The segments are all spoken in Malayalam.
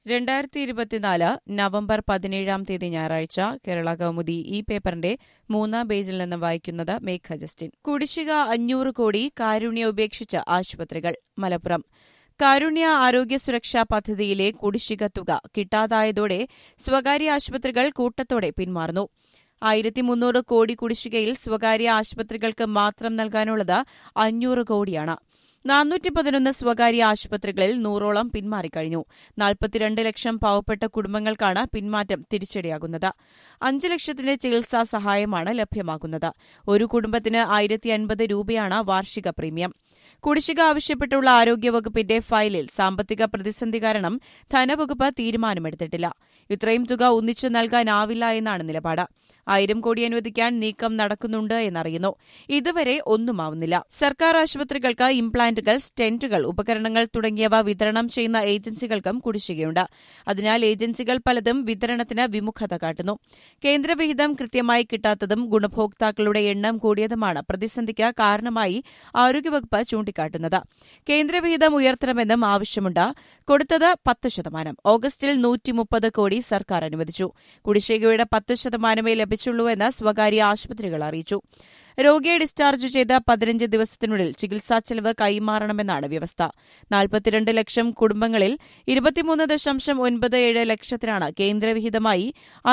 2024 നവംബർ 17 ഞായറാഴ്ച കേരള കൗമുദി ഈ പേപ്പറിന്റെ 3 പേജിൽ നിന്ന് വായിക്കുന്നത് മേഘ ജസ്റ്റിൻ. കുടിശ്ശിക 500 കോടി കാരുണ്യ ഉപേക്ഷിച്ച് ആശുപത്രികൾ. മലപ്പുറം. കാരുണ്യ ആരോഗ്യ സുരക്ഷാ പദ്ധതിയിലെ കുടിശ്ശിക തുക കിട്ടാതായതോടെ സ്വകാര്യ ആശുപത്രികൾ കൂട്ടത്തോടെ പിന്മാറുന്നു. 1300 കോടി കുടിശ്ശികയിൽ സ്വകാര്യ ആശുപത്രികൾക്ക് മാത്രം നൽകാനുള്ളത് 500 കോടിയാണ്. 411 സ്വകാര്യ ആശുപത്രികളിൽ 100ഓളം പിന്മാറിക്കഴിഞ്ഞു. 42 ലക്ഷം പാവപ്പെട്ട കുടുംബങ്ങൾക്കാണ് പിന്മാറ്റം തിരിച്ചടിയാകുന്നത്. 5 ലക്ഷത്തിന്റെ ചികിത്സാ സഹായമാണ് ലഭ്യമാകുന്നത്. ഒരു കുടുംബത്തിന് 1050 രൂപയാണ് വാർഷിക പ്രീമിയം. കുടിശ്ശിക ആവശ്യപ്പെട്ടുള്ള ആരോഗ്യവകുപ്പിന്റെ ഫയലിൽ സാമ്പത്തിക പ്രതിസന്ധി കാരണം ധനവകുപ്പ് തീരുമാനമെടുത്തിട്ടില്ല. ഇത്രയും തുക ഒന്നിച്ചു നൽകാനാവില്ല എന്നാണ് നിലപാട്. 1000 കോടി അനുവദിക്കാൻ നീക്കം നടക്കുന്നുണ്ട് എന്നറിയുന്നു. ഇതുവരെ ഒന്നുമാവുന്നില്ല. സർക്കാർ ആശുപത്രികൾക്ക് ഇംപ്ലാന്റുകൾ, സ്റ്റെന്റുകൾ, ഉപകരണങ്ങൾ തുടങ്ങിയവ വിതരണം ചെയ്യുന്ന ഏജൻസികൾക്കും കുടിശ്ശികയുണ്ട്. അതിനാൽ ഏജൻസികൾ പലതും വിതരണത്തിന് വിമുഖത കാട്ടുന്നു. കേന്ദ്രവിഹിതം കൃത്യമായി കിട്ടാത്തതും ഗുണഭോക്താക്കളുടെ എണ്ണം കൂടിയതുമാണ് പ്രതിസന്ധിക്ക് കാരണമായി ആരോഗ്യവകുപ്പ് ചൂണ്ടിക്കാട്ടുന്നത്. കേന്ദ്രവിഹിതം ഉയർത്തണമെന്നും ആവശ്യമുണ്ട്. കൊടുത്തത് 10%. ഓഗസ്റ്റിൽ 130 കോടി സർക്കാർ അനുവദിച്ചു. കുടിശ്ശികയുടെ 10% ലഭിച്ചുള്ളൂവെന്ന് സ്വകാര്യ ആശുപത്രികൾ അറിയിച്ചു. രോഗിയെ ഡിസ്ചാർജ് ചെയ്ത് 15 ദിവസത്തിനുള്ളിൽ ചികിത്സാ ചെലവ് കൈമാറണമെന്നാണ് വ്യവസ്ഥ. 42 ലക്ഷം കുടുംബങ്ങളിൽ 23.97 ലക്ഷത്തിനാണ് കേന്ദ്രവിഹിതമായി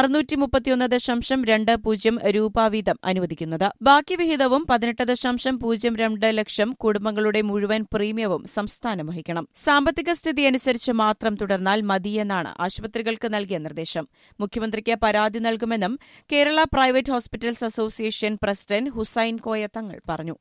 631.20 രൂപ വീതം അനുവദിക്കുന്നത്. ബാക്കി വിഹിതവും 18.02 ലക്ഷം കുടുംബങ്ങളുടെ മുഴുവൻ പ്രീമിയവും സംസ്ഥാനം വഹിക്കണം. സാമ്പത്തിക സ്ഥിതി അനുസരിച്ച് മാത്രം തുടർന്നാൽ മതിയെന്നാണ് ആശുപത്രികൾക്ക് നൽകിയ നിർദ്ദേശം. മുഖ്യമന്ത്രിക്ക് പരാതി നൽകുമെന്നും Kerala private hospitals association president Hussain Koya Thangal പറഞ്ഞു.